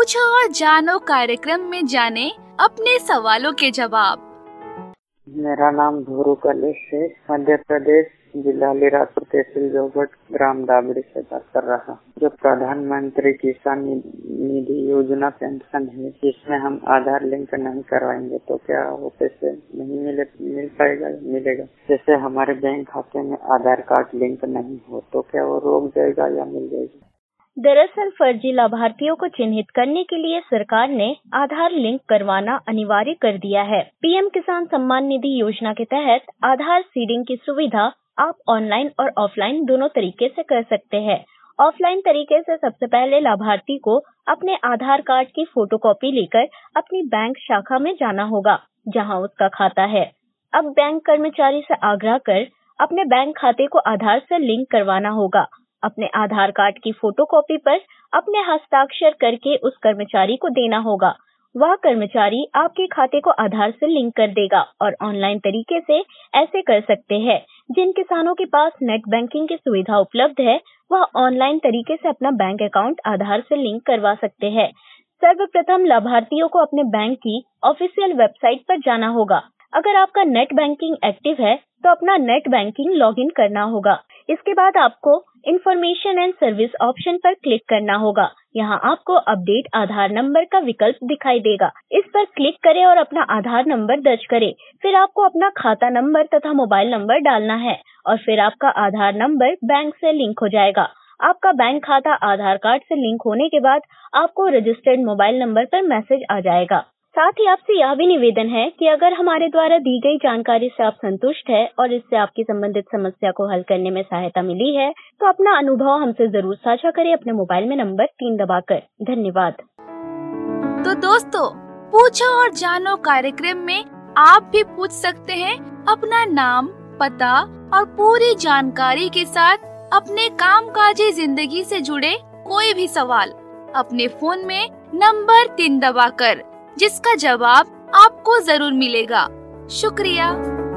पूछो और जानो कार्यक्रम में जाने अपने सवालों के जवाब। मेरा नाम धुरू कलेश है। मध्य प्रदेश जिला लीराजपुर तहसील जोगट ग्राम दाबड़ी से बात कर रहा। जो प्रधानमंत्री किसान निधि योजना पेंशन है, इसमें हम आधार लिंक नहीं करवाएंगे तो क्या वो पैसे नहीं मिल पाएगा? मिलेगा। जैसे हमारे बैंक खाते में आधार कार्ड लिंक नहीं हो तो क्या वो रोक जाएगा या मिल जाएगा? दरअसल फर्जी लाभार्थियों को चिन्हित करने के लिए सरकार ने आधार लिंक करवाना अनिवार्य कर दिया है। पीएम किसान सम्मान निधि योजना के तहत आधार सीडिंग की सुविधा आप ऑनलाइन और ऑफलाइन दोनों तरीके से कर सकते हैं। ऑफलाइन तरीके से सबसे पहले लाभार्थी को अपने आधार कार्ड की फोटोकॉपी लेकर अपनी बैंक शाखा में जाना होगा, जहां उसका खाता है। अब बैंक कर्मचारी से आग्रह कर अपने बैंक खाते को आधार से लिंक करवाना होगा। अपने आधार कार्ड की फोटोकॉपी पर अपने हस्ताक्षर करके उस कर्मचारी को देना होगा। वह कर्मचारी आपके खाते को आधार से लिंक कर देगा और ऑनलाइन तरीके से ऐसे कर सकते हैं। जिन किसानों के पास नेट बैंकिंग की सुविधा उपलब्ध है, वह ऑनलाइन तरीके से अपना बैंक अकाउंट आधार से लिंक करवा सकते हैं। सर्वप्रथम लाभार्थियों को अपने बैंक की ऑफिशियल वेबसाइट पर जाना होगा। अगर आपका नेट बैंकिंग एक्टिव है तो अपना नेट बैंकिंग लॉगिन करना होगा। इसके बाद आपको इंफॉर्मेशन एंड सर्विस ऑप्शन पर क्लिक करना होगा। यहाँ आपको अपडेट आधार नंबर का विकल्प दिखाई देगा। इस पर क्लिक करें और अपना आधार नंबर दर्ज करें। फिर आपको अपना खाता नंबर तथा मोबाइल नंबर डालना है और फिर आपका आधार नंबर बैंक से लिंक हो जाएगा। आपका बैंक खाता आधार कार्ड से लिंक होने के बाद आपको रजिस्टर्ड मोबाइल नंबर पर मैसेज आ जाएगा। साथ ही आपसे यह भी निवेदन है कि अगर हमारे द्वारा दी गई जानकारी से आप संतुष्ट है और इससे आपकी संबंधित समस्या को हल करने में सहायता मिली है तो अपना अनुभव हमसे जरूर साझा करें अपने मोबाइल में नंबर 3 दबाकर। धन्यवाद। तो दोस्तों, पूछो और जानो कार्यक्रम में आप भी पूछ सकते हैं अपना नाम, पता और पूरी जानकारी के साथ अपने कामकाजी जिंदगी से जुड़े कोई भी सवाल अपने फोन में नंबर 3 दबाकर, जिसका जवाब आपको जरूर मिलेगा। शुक्रिया।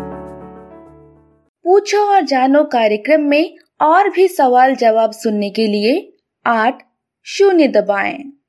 पूछो और जानो कार्यक्रम में और भी सवाल जवाब सुनने के लिए 8 0 दबाएं।